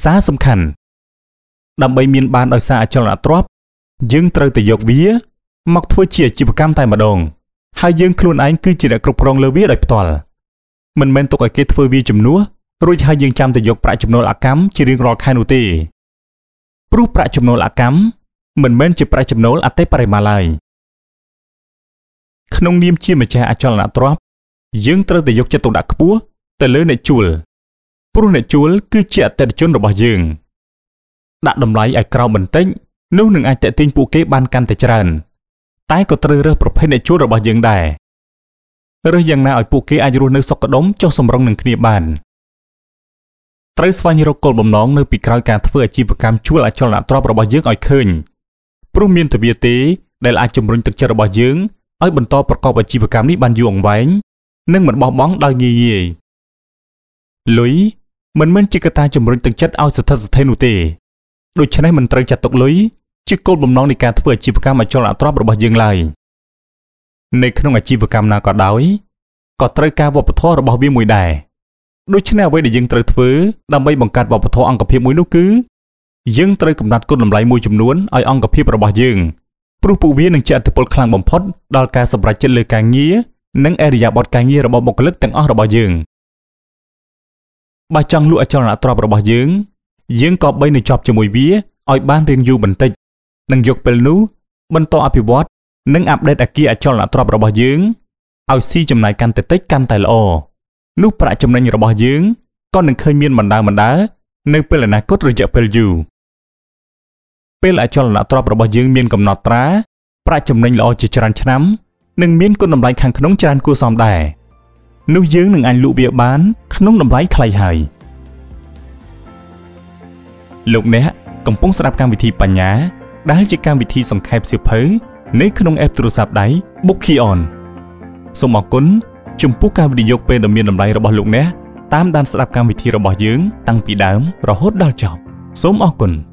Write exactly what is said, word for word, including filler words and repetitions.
សារសំខាន់ដើម្បីមានបានដោយសារអចលនទ្រព្យយើងត្រូវតែយកវាមកធ្វើជាអាជីវកម្មតែម្ដងហើយយើងខ្លួនឯងគឺជាអ្នកគ្រប់គ្រងលើវាដោយផ្ទាល់មិនមែនទុកឲ្យគេធ្វើវាជំនួសរួចហើយយើងចាំតែយកប្រាក់ចំណូលអកម្មជារៀងរាល់ខែនោះទេព្រោះប្រាក់ចំណូលអកម្មមិនមែនជាប្រាក់ចំណូលអតិបរមាឡើយក្នុងនាមជាម្ចាស់អចលនទ្រព្យយើងត្រូវតែយកចិត្តទុកដាក់ខ្ពស់ទៅលើអ្នកជួលព្រោះអ្នកជួលគឺជាអតិថិជនរបស់យើងដាក់តម្លៃឲ្យក្រោមបន្តិចនោះនឹងអាចទាក់ទាញពួកគេបានកាន់តែច្រើនតែក៏ត្រូវរើសប្រភេទអ្នកជួលរបស់យើងដែររើសយ៉ាងណាឲ្យពួកគេអាចរស់នៅសុខដុមចុះសម្រុងនឹងគ្នាបានត្រូវស្វែងរកគោលបំណងនៅពីក្រោយការធ្វើអាជីវកម្មជួលអចលនទ្រព្យរបស់យើងឲ្យឃើញព្រោះមានតែវាទេដែលអាចជំរុញទឹកចិត្តរបស់យើងឲ្យបន្តប្រកបអាជីវកម្មនេះបានយូរអង្វែងនិងមិនបោះបង់ដោយងាយងាយលុយមិនមែនជាកត្តាជំរុញទឹកចិត្តឲ្យស្ថិតស្ថេរនោះទេដូច្នេះមិនត្រូវចាត់ទុកលុយជាគោលបំណងនៃការធ្វើអាជីវកម្មអចលនទ្រព្យរបស់យើងឡើយនៅក្នុងអាជីវកម្មណាក៏ដោយក៏ត្រូវការវប្បធម៌របស់វាមួយដែរដូច្នេះអ្វីដែលយើងត្រូវធ្វើដើម្បីបង្កើតវប្បធម៌អង្គភាពមួយនោះគឺយើងត្រូវកំណត់គុណតម្លៃមួយចំនួនឲ្យអង្គភាពរបស់យើងព្រោះពួកវានឹងជះឥទ្ធិពលខ្លាំងបំផុតដល់ការសម្រេចចិត្តលើការងារនិងឥរិយាបថការងាររបស់បុគ្គលិកទាំងអស់របស់យើងបើចង់លក់អចលនទ្រព្យរបស់យើងយើងក៏បីនឹងជាប់ជាមួយវាឲ្យបានរៀងយូរបន្តិចនិងយកពេលនោះបន្តអភិវឌ្ឍនិងអាប់ដេតអគារអចលនទ្រព្យរបស់យើងឲ្យស៊ីចំណាយកាន់តែតិចកាន់តែល្អនោះប្រាក់ចំណេញរបស់យើងក៏នឹងឃើញមានបណ្ដាបណ្ដានៅពេលអនាគតរយៈពេលយូរពេលអចលនទ្រព្យរបស់យើងមានកំណត់ត្រាប្រាក់ចំណេញល្អជាច្រើនឆ្នាំនិងមានគុណតម្លៃខាងក្នុងច្រើនគួរសមដែរនោះយើងនឹងអាចលក់វាបានក្នុងតម្លៃថ្លៃហើយលោកអ្នកកំពុងស្ដាប់កម្មវិធីបញ្ញាដែលជាកម្មវិធីសង្ខេបសៀវភៅនៅក្នុងអេបទូរស័ព្ទដៃ Bookion សូមអរគុណចំពោះការវិនិយោគពេលដ៏មានតម្លៃរបស់លោកអ្នកតាមដានស្ដាប់កម្មវិធីរបស់យើងតាំងពីដើមរហូតដល់ចប់សូមអរគុណ